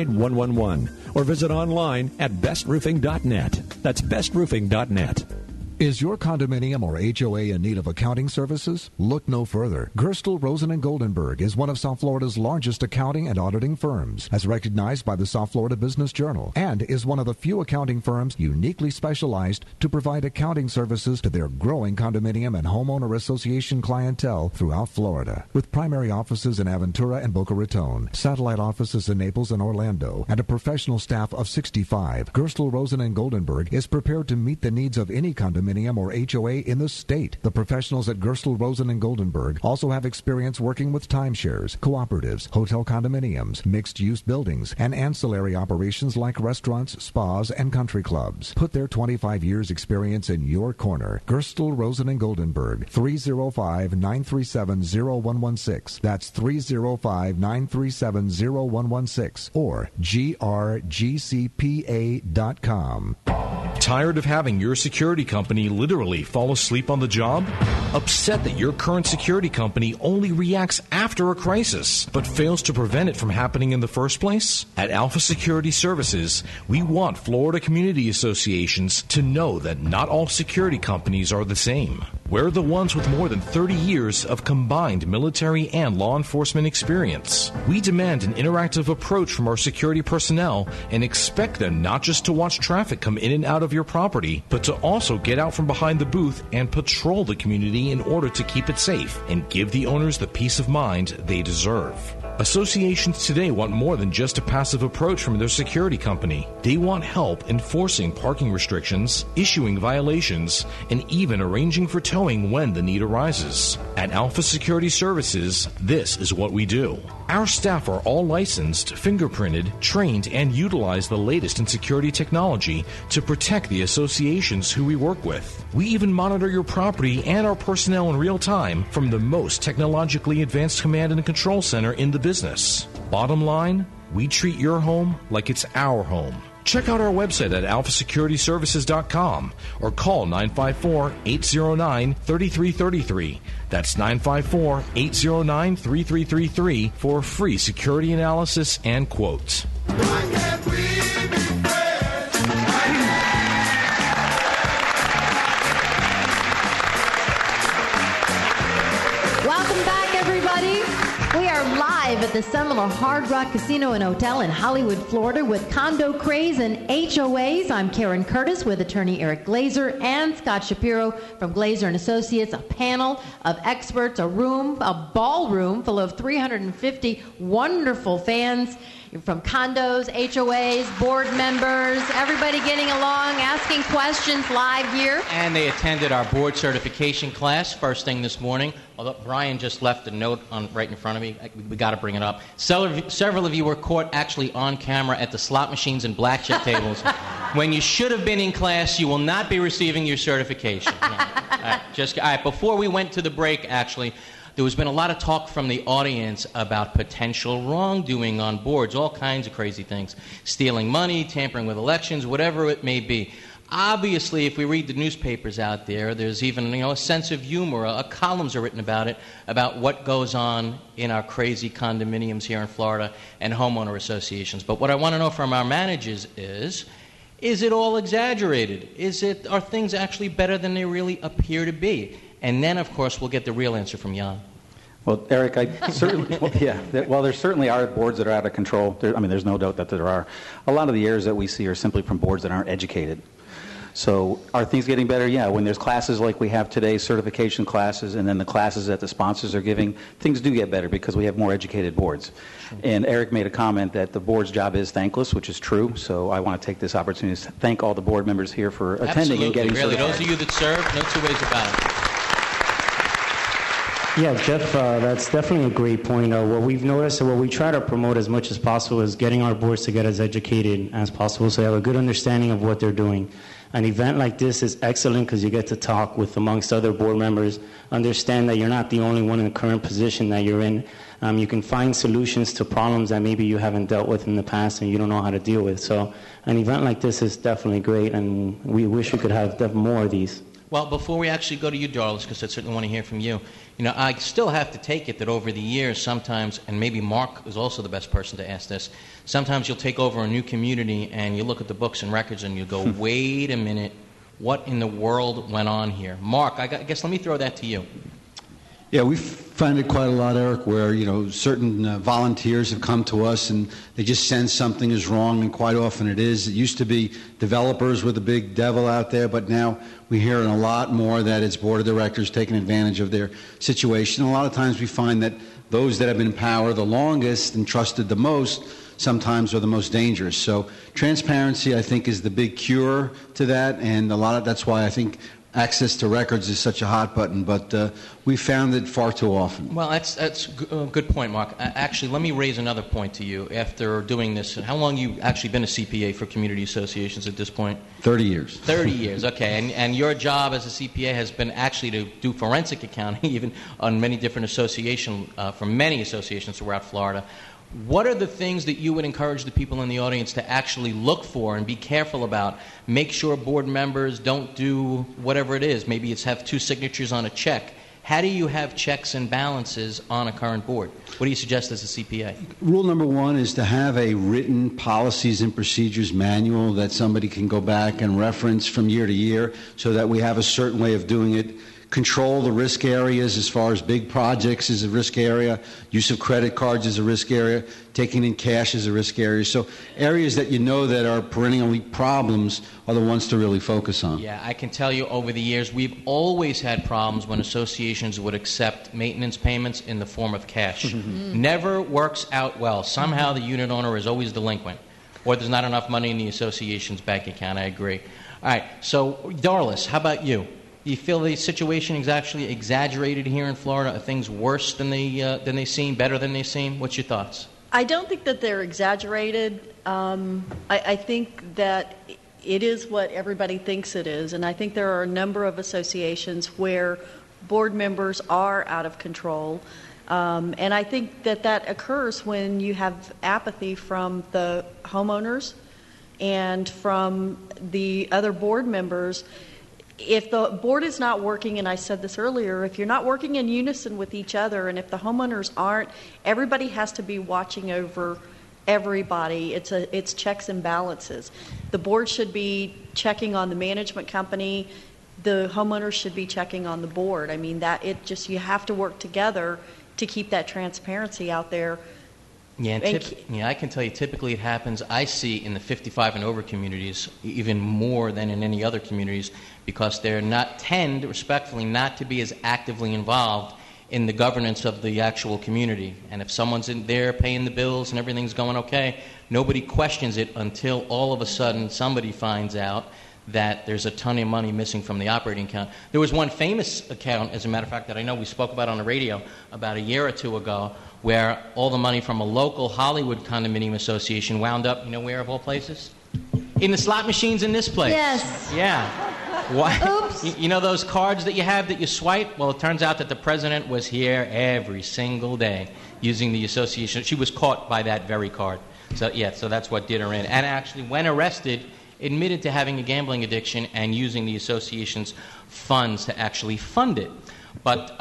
954-941-9111. Or visit online at bestroofing.net. That's bestroofing.net. Is your condominium or HOA in need of accounting services? Look no further. Gerstle, Rosen & Goldenberg is one of South Florida's largest accounting and auditing firms, as recognized by the South Florida Business Journal, and is one of the few accounting firms uniquely specialized to provide accounting services to their growing condominium and homeowner association clientele throughout Florida. With primary offices in Aventura and Boca Raton, satellite offices in Naples and Orlando, and a professional staff of 65, Gerstle, Rosen & Goldenberg is prepared to meet the needs of any condominium or HOA in the state. The professionals at Gerstle, Rosen & Goldenberg also have experience working with timeshares, cooperatives, hotel condominiums, mixed-use buildings, and ancillary operations like restaurants, spas, and country clubs. Put their 25 years experience in your corner. Gerstle, Rosen & Goldenberg, 305-937-0116. That's 305-937-0116 or grgcpa.com. Tired of having your security company literally fall asleep on the job? Upset that your current security company only reacts after a crisis, but fails to prevent it from happening in the first place? At Alpha Security Services, we want Florida community associations to know that not all security companies are the same. We're the ones with more than 30 years of combined military and law enforcement experience. We demand an interactive approach from our security personnel and expect them not just to watch traffic come in and out of your property, but to also get out from behind the booth and patrol the community in order to keep it safe and give the owners the peace of mind they deserve. Associations today want more than just a passive approach from their security company. They want help enforcing parking restrictions, issuing violations, and even arranging for towing when the need arises. At Alpha Security Services, this is what we do. Our staff are all licensed, fingerprinted, trained, and utilize the latest in security technology to protect the associations who we work with. We even monitor your property and our personnel in real time from the most technologically advanced command and control center in the business. Bottom line, we treat your home like it's our home. Check out our website at alphasecurityservices.com or call 954-809-3333. That's 954-809-3333 for a free security analysis and quote. Welcome back, everybody. We are live at the Seminole Hard Rock Casino and Hotel in Hollywood, Florida with condo craze and HOAs. I'm Karen Curtis with attorney Eric Glazer and Scott Shapiro from Glazer & Associates, a panel of experts, a ballroom full of 350 wonderful fans from condos, HOAs, board members, everybody getting along, asking questions live here. And they attended our board certification class first thing this morning. Although Brian just left a note right in front of me, we got to bring it up. Several of you were caught actually on camera at the slot machines and blackjack tables. When you should have been in class, you will not be receiving your certification. All right, before we went to the break, actually, there has been a lot of talk from the audience about potential wrongdoing on boards, all kinds of crazy things, stealing money, tampering with elections, whatever it may be. Obviously, if we read the newspapers out there, there's even a sense of humor. Columns are written about it, about what goes on in our crazy condominiums here in Florida and homeowner associations. But what I want to know from our managers is it all exaggerated? Are things actually better than they really appear to be? And then, of course, we'll get the real answer from Jan. Well, Eric, there certainly are boards that are out of control. There's no doubt that there are. A lot of the errors that we see are simply from boards that aren't educated. So are things getting better? Yeah. When there's classes like we have today, certification classes, and then the classes that the sponsors are giving, things do get better because we have more educated boards. Sure. And Eric made a comment that the board's job is thankless, which is true. So I want to take this opportunity to thank all the board members here for attending and getting certified. Those of you that serve, no two ways about it. Yeah, Jeff, that's definitely a great point. What we've noticed and what we try to promote as much as possible is getting our boards to get as educated as possible so they have a good understanding of what they're doing. An event like this is excellent because you get to talk with amongst other board members, understand that you're not the only one in the current position that you're in. You can find solutions to problems that maybe you haven't dealt with in the past and you don't know how to deal with. So an event like this is definitely great, and we wish we could have more of these. Well, before we actually go to you, Darlis, because I certainly want to hear from you, I still have to take it that over the years sometimes, and maybe Mark is also the best person to ask this, sometimes you'll take over a new community and you look at the books and records and you go, wait a minute, what in the world went on here. Mark, I guess let me throw that to you. Yeah, we find it quite a lot, Eric, where, certain volunteers have come to us and they just sense something is wrong, and quite often it is. It used to be developers were the big devil out there, but now we hear a lot more that it's board of directors taking advantage of their situation. A lot of times we find that those that have been in power the longest and trusted the most sometimes are the most dangerous. So transparency, I think, is the big cure to that, and that's why I think access to records is such a hot button, but we found it far too often. Well, that's a good point, Mark. Actually, let me raise another point to you. After doing this, how long you actually been a CPA for community associations at this point? 30 years. 30 years, okay. And your job as a CPA has been actually to do forensic accounting, even on many different from many associations throughout Florida. What are the things that you would encourage the people in the audience to actually look for and be careful about? Make sure board members don't do whatever it is. Maybe it's have 2 signatures on a check. How do you have checks and balances on a current board? What do you suggest as a CPA? Rule number 1 is to have a written policies and procedures manual that somebody can go back and reference from year to year so that we have a certain way of doing it. Control the risk areas as far as big projects is a risk area, use of credit cards is a risk area, taking in cash is a risk area. So areas that that are perennially problems are the ones to really focus on. Yeah, I can tell you over the years we've always had problems when associations would accept maintenance payments in the form of cash. Never works out well. Somehow the unit owner is always delinquent, or there's not enough money in the association's bank account. I agree. All right, so Darlis, how about you? Do you feel the situation is actually exaggerated here in Florida? Are things worse than they seem, better than they seem? What's your thoughts? I don't think that they're exaggerated. I think that it is what everybody thinks it is, and I think there are a number of associations where board members are out of control, and I think that occurs when you have apathy from the homeowners and from the other board members. If the board is not working, and I said this earlier, if you're not working in unison with each other, and if the homeowners aren't, everybody has to be watching over everybody. It's checks and balances. The board should be checking on the management company. The homeowners should be checking on the board. I mean, you have to work together to keep that transparency out there. Yeah, I can tell you typically it happens, I see, in the 55 and over communities even more than in any other communities because they're tend respectfully not to be as actively involved in the governance of the actual community. And if someone's in there paying the bills and everything's going okay, nobody questions it until all of a sudden somebody finds out that there's a ton of money missing from the operating account. There was one famous account, as a matter of fact, that I know we spoke about on the radio about a year or 2 ago, where all the money from a local Hollywood condominium association wound up, where of all places? In the slot machines in this place. Yes. Yeah. Why? Oops. You know those cards that you have that you swipe? Well, it turns out that the president was here every single day using the association. She was caught by that very card. So that's what did her in. And actually, when arrested, admitted to having a gambling addiction and using the association's funds to actually fund it. But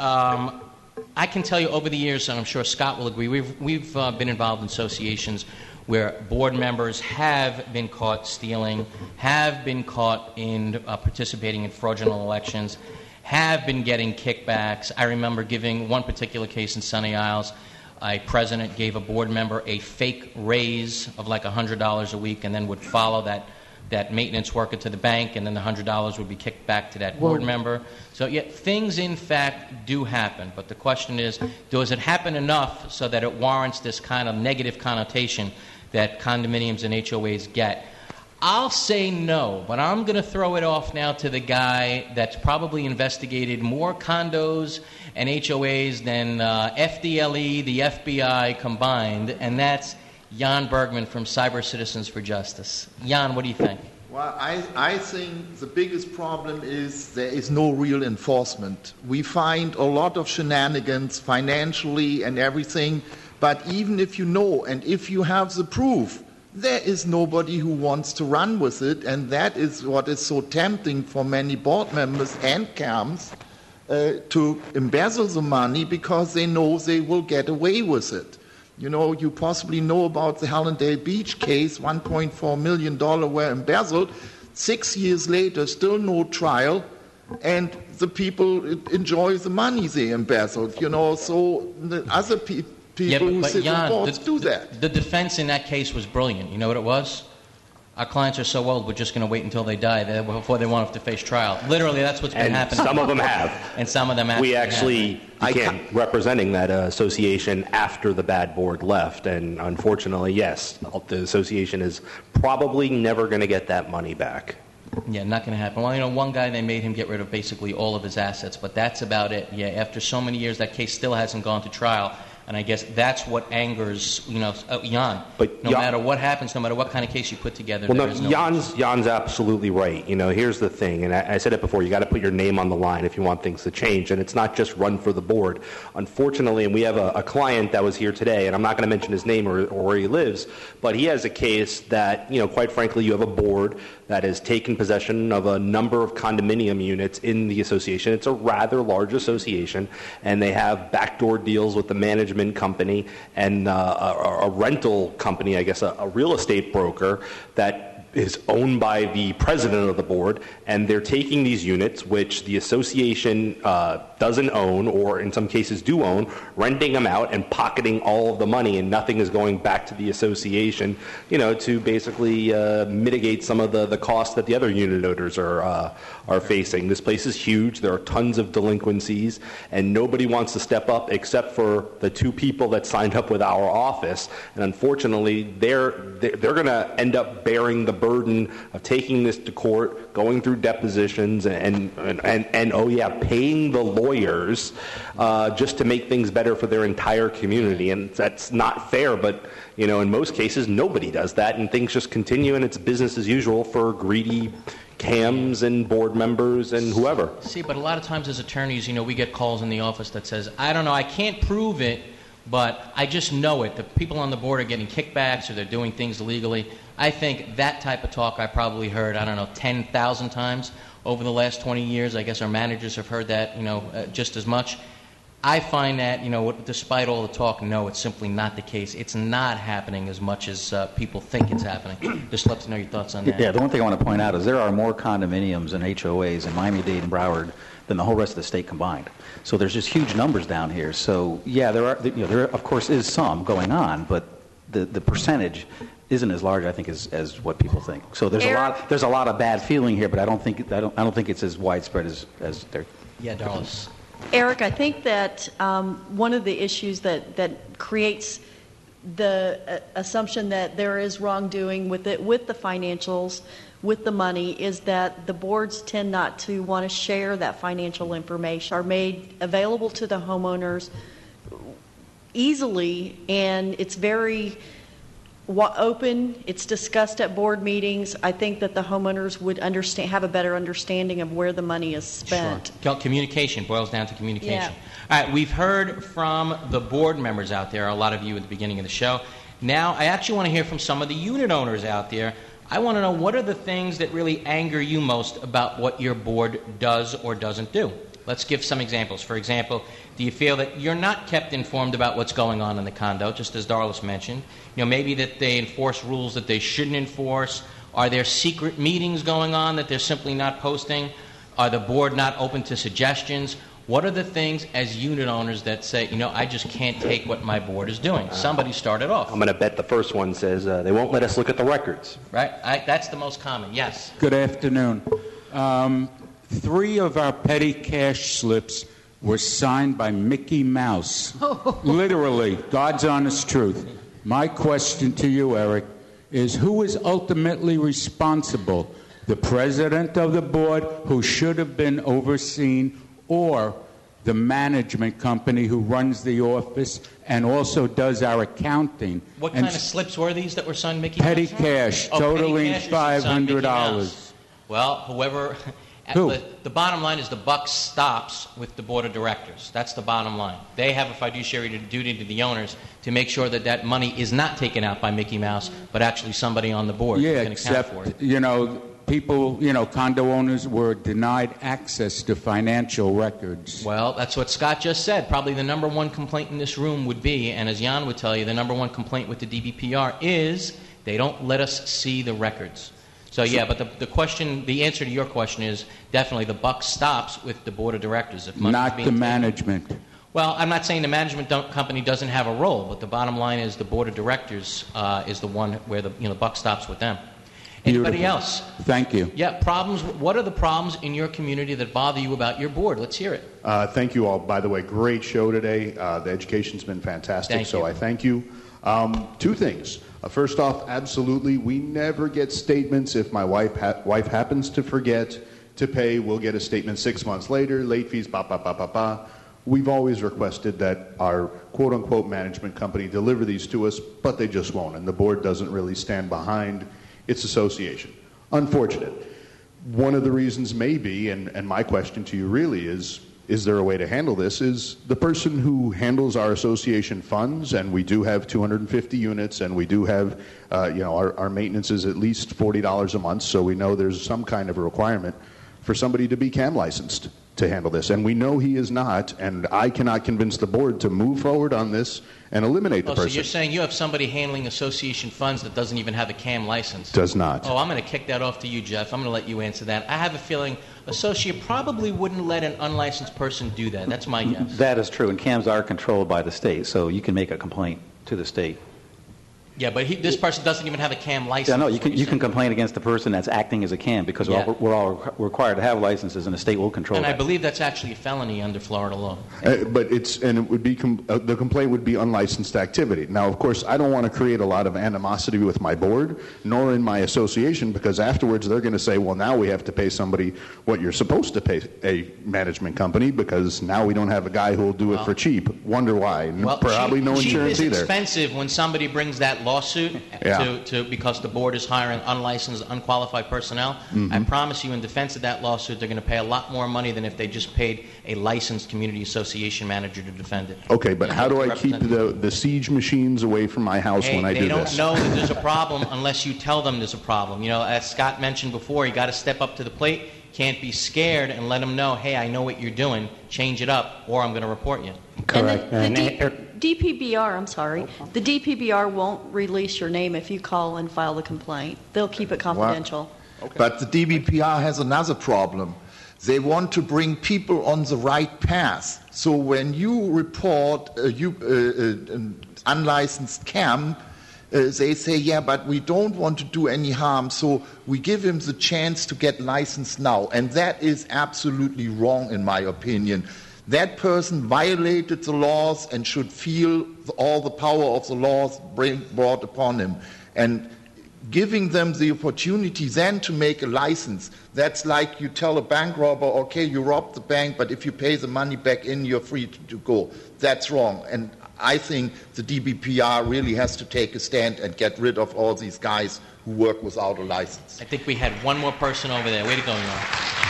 I can tell you over the years, and I'm sure Scott will agree, we've been involved in associations where board members have been caught stealing, have been caught in participating in fraudulent elections, have been getting kickbacks. I remember giving one particular case in Sunny Isles. A president gave a board member a fake raise of like $100 a week and then would follow that maintenance worker to the bank, and then the $100 would be kicked back to that board member. So, things, in fact, do happen. But the question is, does it happen enough so that it warrants this kind of negative connotation that condominiums and HOAs get? I'll say no, but I'm going to throw it off now to the guy that's probably investigated more condos and HOAs than FDLE, the FBI combined, and that's Jan Bergman from Cyber Citizens for Justice. Jan, what do you think? Well, I think the biggest problem is there is no real enforcement. We find a lot of shenanigans financially and everything, but even if you know and if you have the proof, there is nobody who wants to run with it, and that is what is so tempting for many board members and CAMs to embezzle the money because they know they will get away with it. You possibly know about the Hallandale Beach case, $1.4 million were embezzled. 6 years later, still no trial, and the people enjoy the money they embezzled, so the other people who sit on boards do that. The defense in that case was brilliant. You know what it was? Our clients are so old, we're just going to wait until they die before they want to face trial. Literally, that's what's been happening. Some of them have. And some of them We actually began representing that association after the bad board left. And unfortunately, yes, the association is probably never going to get that money back. Yeah, not going to happen. Well, one guy, they made him get rid of basically all of his assets, but that's about it. Yeah, after so many years, that case still hasn't gone to trial. And I guess that's what angers, Jan. But no matter what happens, no matter what kind of case you put together, Jan's absolutely right. Here's the thing, and I said it before, you got to put your name on the line if you want things to change, and it's not just run for the board. Unfortunately, and we have a client that was here today, and I'm not going to mention his name or where he lives, but he has a case that, quite frankly, you have a board that has taken possession of a number of condominium units in the association. It's a rather large association, and they have backdoor deals with the management company and a rental company, I guess, a real estate broker that is owned by the president of the board, and they're taking these units, which the association doesn't own, or in some cases do own, renting them out and pocketing all of the money, and nothing is going back to the association, to basically mitigate some of the costs that the other unit owners are facing. This place is huge. There are tons of delinquencies, and nobody wants to step up except for the two people that signed up with our office. And unfortunately, they're going to end up bearing the burden of taking this to court, going through depositions, and paying the lawyers just to make things better for their entire community. And that's not fair, but in most cases nobody does that, and things just continue, and it's business as usual for greedy CAMs and board members and whoever. See, but a lot of times as attorneys, we get calls in the office that says, I don't know, I can't prove it, but I just know it. The people on the board are getting kickbacks or they're doing things illegally. I think that type of talk I probably heard, 10,000 times over the last 20 years. I guess our managers have heard that, just as much. I find that, despite all the talk, no, it's simply not the case. It's not happening as much as people think it's happening. Just let us know your thoughts on that. Yeah, the one thing I want to point out is there are more condominiums and HOAs in Miami-Dade and Broward than the whole rest of the state combined. So there's just huge numbers down here. So, yeah, there of course is some going on, but the percentage isn't as large, I think, as what people think. So there's a lot of bad feeling here, but I don't think it's as widespread as they're. Yeah, Darlis. Eric, I think that one of the issues that creates the assumption that there is wrongdoing with the financials, with the money, is that the boards tend not to want to share that financial information, are made available to the homeowners easily, and it's very open. It's discussed at board meetings. I think that the homeowners would have a better understanding of where the money is spent. Sure. Communication boils down to communication. Yeah. All right, we've heard from the board members out there, a lot of you at the beginning of the show. Now, I actually want to hear from some of the unit owners out there. I want to know, what are the things that really anger you most about what your board does or doesn't do? Let's give some examples. For example, do you feel that you're not kept informed about what's going on in the condo, just as Darlis mentioned? Maybe that they enforce rules that they shouldn't enforce. Are there secret meetings going on that they're simply not posting? Are the board not open to suggestions? What are the things as unit owners that say, I just can't take what my board is doing? Somebody started off. I'm going to bet the first one says they won't let us look at the records. Right? That's the most common, yes. Good afternoon. 3 of our petty cash slips were signed by Mickey Mouse. Literally, God's honest truth. My question to you, Eric, is who is ultimately responsible? The president of the board, who should have been overseen, or the management company who runs the office and also does our accounting? What kind of slips were these that were signed Mickey Petty Mouse? Cash, totaling $500. Well, whoever... The bottom line is the buck stops with the board of directors. That's the bottom line. They have a fiduciary duty to the owners to make sure that money is not taken out by Mickey Mouse, but actually somebody on the board who can account for it. People, condo owners were denied access to financial records. Well, that's what Scott just said. Probably the number one complaint in this room would be, and as Jan would tell you, the number one complaint with the DBPR is they don't let us see the records. So yeah, but the answer to your question is definitely the buck stops with the board of directors. If money's Not being the taken- management. Well, I'm not saying the management company doesn't have a role, but the bottom line is the board of directors is the one where the buck stops with them. Anybody Beautiful. else? Thank you. Yeah, problems. What are the problems in your community that bother you about your board? Let's hear it. Thank you all. By the way, great show today. The education's been fantastic, Thank so you. I thank you. Two things. First off, absolutely, we never get statements if my wife happens to forget to pay. We'll get a statement 6 months later, late fees, ba, ba, ba, ba, ba. We've always requested that our quote-unquote management company deliver these to us, but they just won't, and the board doesn't really stand behind its association. Unfortunate. One of the reasons may be, and my question to you really is there a way to handle this, is the person who handles our association funds, and we do have 250 units, and we do have, our maintenance is at least $40 a month, so we know there's some kind of a requirement for somebody to be CAM licensed to handle this. And we know he is not, and I cannot convince the board to move forward on this and eliminate the So person. you're saying you have somebody handling association funds that doesn't even have a CAM license? Does not. Oh, I'm going to kick that off to you, Jeff. I'm going to let you answer that. I have a feeling associate probably wouldn't let an unlicensed person do that. That's my guess. That is true, and CAMs are controlled by the state, so you can make a complaint to the state. Yeah, but this person doesn't even have a CAM license. Yeah, no, you can complain against the person that's acting as a CAM because we're all required to have licenses, and the state will control And I that. believe that's actually a felony under Florida law. But it would be the complaint would be unlicensed activity. Now, of course, I don't want to create a lot of animosity with my board, nor in my association, because afterwards they're going to say, well, now we have to pay somebody what you're supposed to pay a management company because now we don't have a guy who will do it for cheap. Wonder why? And probably no insurance cheap is either. expensive when somebody brings that lawsuit because the board is hiring unlicensed, unqualified personnel. Mhm. I promise you, in defense of that lawsuit, they're going to pay a lot more money than if they just paid a licensed community association manager to defend it. Okay, but how do I keep the siege machines away from my house when I do this? They don't know that there's a problem unless you tell them there's a problem. As Scott mentioned before, you got to step up to the plate. Can't be scared and let them know, hey, I know what you're doing. Change it up, or I'm going to report you. Correct. The DPBR, I'm sorry, the DPBR won't release your name if you call and file the complaint. They'll keep it confidential. But the DBPR has another problem. They want to bring people on the right path. So when you report an unlicensed CAM, they say, yeah, but we don't want to do any harm, so we give him the chance to get licensed now. And that is absolutely wrong, in my opinion. That person violated the laws and should feel all the power of the laws brought upon him. And giving them the opportunity then to make a license, that's like you tell a bank robber, okay, you robbed the bank, but if you pay the money back in, you're free to go. That's wrong. And I think the DBPR really has to take a stand and get rid of all these guys who work without a license. I think we had one more person over there. Way to go, Yoram.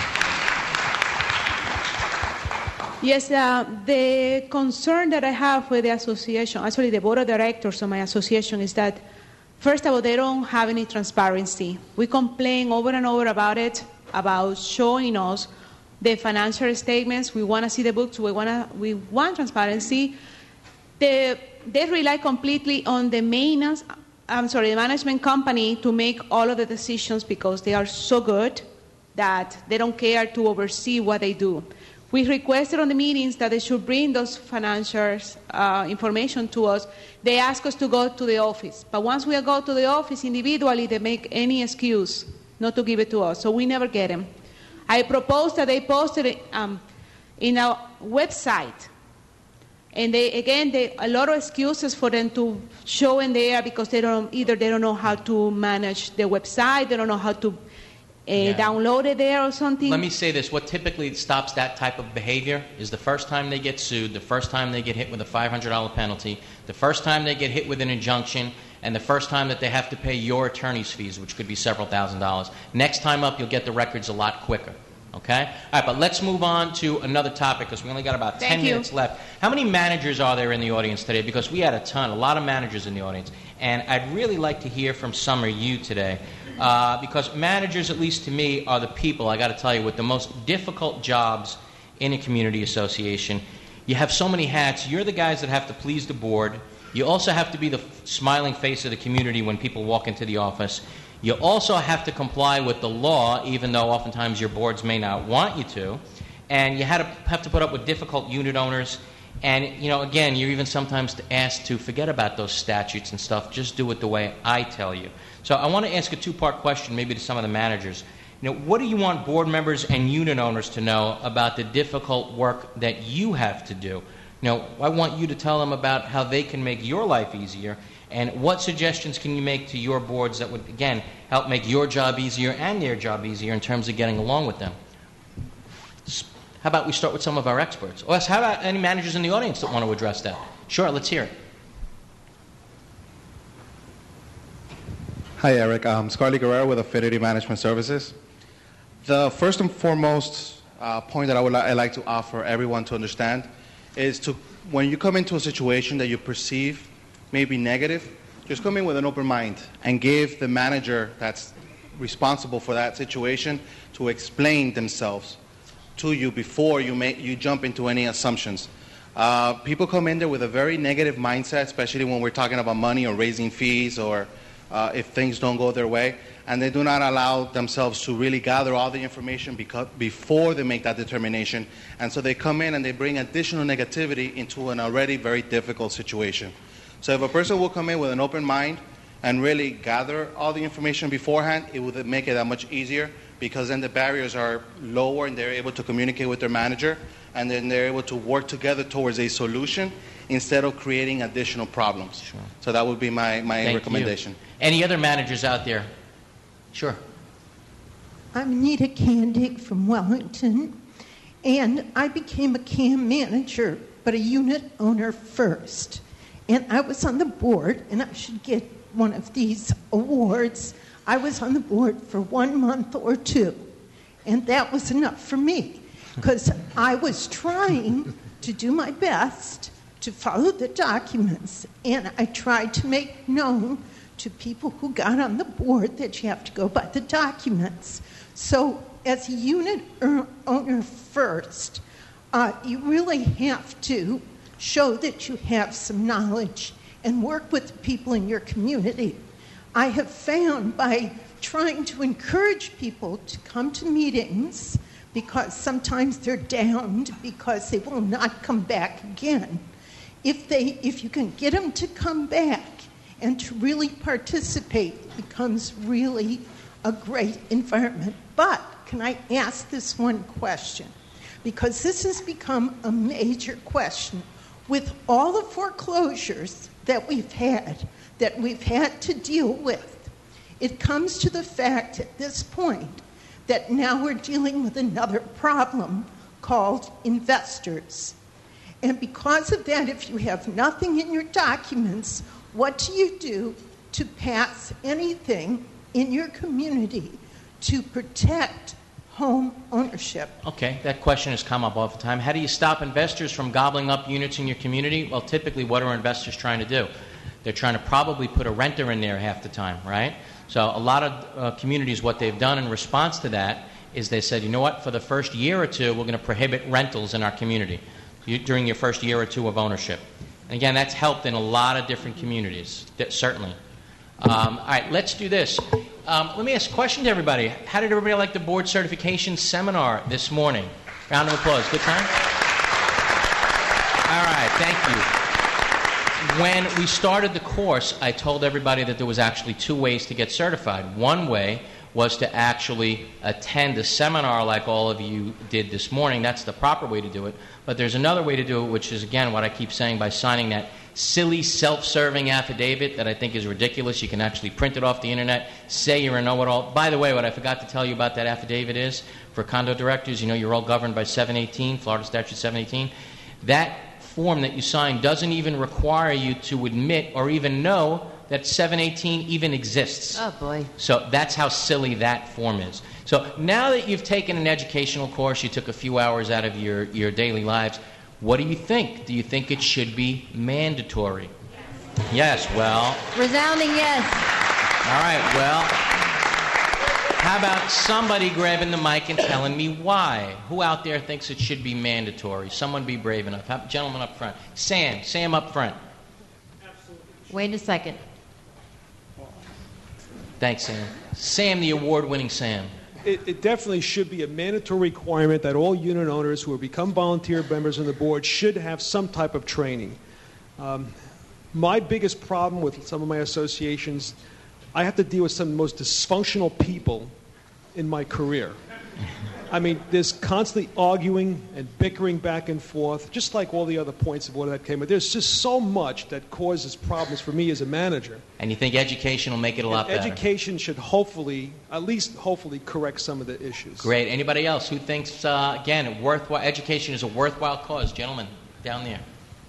Yes, the concern that I have with the association, actually the board of directors of my association, is that, first of all, they don't have any transparency. We complain over and over about it, about showing us the financial statements. We want to see the books. We want transparency. They rely completely on the management company to make all of the decisions because they are so good that they don't care to oversee what they do. We requested on the meetings that they should bring those financial information to us. They ask us to go to the office. But once we go to the office individually, they make any excuse not to give it to us. So we never get them. I proposed that they post it in our website. And a lot of excuses for them to show in there because they don't know how to manage the website, they don't know how to download it there or something. Let me say this. What typically stops that type of behavior is the first time they get sued, the first time they get hit with a $500 penalty, the first time they get hit with an injunction, and the first time that they have to pay your attorney's fees, which could be several $1,000s. Next time up, you'll get the records a lot quicker. Okay? All right, but let's move on to another topic because we only got about 10 minutes left. How many managers are there in the audience today? Because we had a lot of managers in the audience. And I'd really like to hear from some of you today because managers, at least to me, are the people, I got to tell you, with the most difficult jobs in a community association. You have so many hats. You're the guys that have to please the board. You also have to be the smiling face of the community when people walk into the office. You also have to comply with the law, even though oftentimes your boards may not want you to. And you have to put up with difficult unit owners. And, again, you're even sometimes asked to forget about those statutes and stuff. Just do it the way I tell you. So I want to ask a two-part question maybe to some of the managers. What do you want board members and unit owners to know about the difficult work that you have to do? I want you to tell them about how they can make your life easier, and what suggestions can you make to your boards that would, again, help make your job easier and their job easier in terms of getting along with them? How about we start with some of our experts? Or how about any managers in the audience that want to address that? Sure, let's hear it. Hi, Eric. I'm Scarlett Guerrero with Affinity Management Services. The first and foremost point that I'd like to offer everyone to understand is when you come into a situation that you perceive may be negative, just come in with an open mind and give the manager that's responsible for that situation to explain themselves to you before you jump into any assumptions. People come in there with a very negative mindset, especially when we're talking about money or raising fees or if things don't go their way, and they do not allow themselves to really gather all the information before they make that determination. And so they come in and they bring additional negativity into an already very difficult situation. So if a person will come in with an open mind and really gather all the information beforehand, it would make it that much easier, because then the barriers are lower and they're able to communicate with their manager, and then they're able to work together towards a solution instead of creating additional problems. Sure. So that would be my recommendation. You. Any other managers out there? Sure. I'm Anita Candig from Wellington, and I became a CAM manager, but a unit owner first. And I was on the board, and I should get one of these awards. I was on the board for 1 month or 2, and that was enough for me, because I was trying to do my best to follow the documents, and I tried to make known to people who got on the board that you have to go by the documents. So as a unit owner first, you really have to show that you have some knowledge and work with the people in your community. I have found by trying to encourage people to come to meetings, because sometimes they're downed because they will not come back again. If you can get them to come back and to really participate, it becomes really a great environment. But can I ask this one question? Because this has become a major question. With all the foreclosures that we've had to deal with, it comes to the fact at this point that now we're dealing with another problem called investors. And because of that, if you have nothing in your documents, what do you do to pass anything in your community to protect home ownership? Okay, that question has come up all the time. How do you stop investors from gobbling up units in your community? Well, typically, what are investors trying to do? They're trying to probably put a renter in there half the time, right? So a lot of communities, what they've done in response to that is they said, you know what, for the first year or two, we're going to prohibit rentals in our community during your first year or two of ownership. And again, that's helped in a lot of different communities, certainly. All right, let's do this. Let me ask a question to everybody. How did everybody like the board certification seminar this morning? Round of applause. Good time? All right, thank you. When we started the course, I told everybody that there was actually 2 ways to get certified. One way was to actually attend a seminar like all of you did this morning. That's the proper way to do it. But there's another way to do it, which is, again, what I keep saying, by signing that silly self-serving affidavit that I think is ridiculous. You can actually print it off the internet, say you're a know-it-all. By the way, what I forgot to tell you about that affidavit is, for condo directors, you know you're all governed by 718, Florida Statute 718. That form that you sign doesn't even require you to admit or even know that 718 even exists. Oh, boy. So that's how silly that form is. So now that you've taken an educational course, you took a few hours out of your daily lives, what do you think? Do you think it should be mandatory? Yes, well... Resounding yes. All right, well, how about somebody grabbing the mic and telling me why? Who out there thinks it should be mandatory? Someone be brave enough. Gentleman up front. Sam up front. Wait a second. Thanks, Sam. Sam, the award-winning Sam. It definitely should be a mandatory requirement that all unit owners who have become volunteer members on the board should have some type of training. My biggest problem with some of my associations, I have to deal with some of the most dysfunctional people in my career. I mean, there's constantly arguing and bickering back and forth, just like all the other points of order that came. But there's just so much that causes problems for me as a manager. And you think education will make it a lot better? Education should hopefully, at least hopefully, correct some of the issues. Great. Anybody else who thinks, again, worthwhile education is a worthwhile cause? Gentlemen, down there.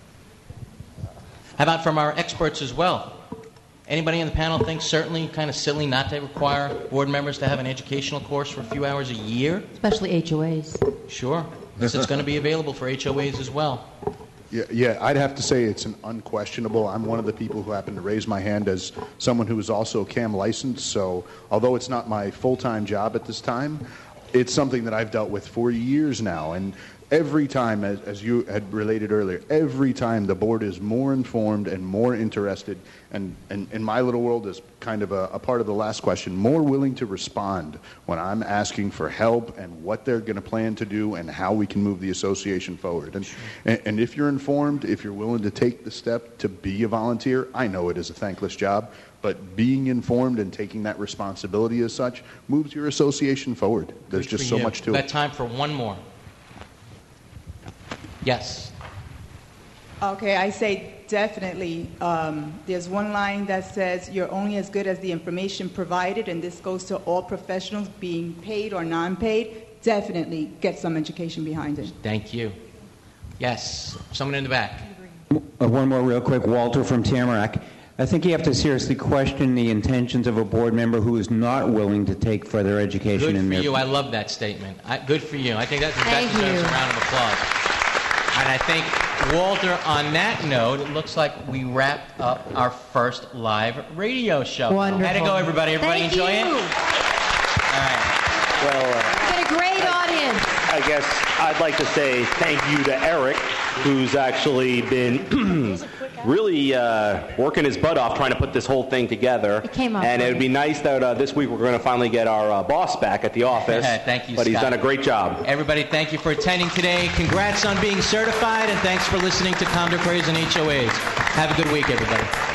How about from our experts as well? Anybody on the panel think certainly kind of silly not to require board members to have an educational course for a few hours a year? Especially HOAs. Sure. This is going to be available for HOAs as well. Yeah, I'd have to say it's an unquestionable. I'm one of the people who happened to raise my hand as someone who is also CAM licensed. So although it's not my full-time job at this time, it's something that I've dealt with for years now. And every time, as you had related earlier, every time the board is more informed and more interested, and in my little world is kind of a part of the last question, more willing to respond when I'm asking for help and what they're going to plan to do and how we can move the association forward. And if you're informed, if you're willing to take the step to be a volunteer, I know it is a thankless job, but being informed and taking that responsibility as such moves your association forward. There's just so much to We've it. got time for one more. Yes. Okay, I say definitely. There's one line that says you're only as good as the information provided, and this goes to all professionals, being paid or non-paid. Definitely get some education behind it. Thank you. Yes. Someone in the back. One more real quick. Walter from Tamarack. I think you have to seriously question the intentions of a board member who is not willing to take further education Good in for their... you. I love that statement. Good for you. I think that deserves a round of applause. And I think, Walter, on that note, it looks like we wrapped up our first live radio show. Wonderful. How'd it go, everybody? Everybody Thank enjoy you. it? All right. Well, What a great audience. I guess I'd like to say thank you to Eric, who's actually been really working his butt off trying to put this whole thing together. It came out and great. it would be nice that this week we're going to finally get our boss back at the office. Thank you, But he's Scott. done a great job. Everybody, thank you for attending today. Congrats on being certified, and thanks for listening to Condo Craze and HOAs. Have a good week, everybody.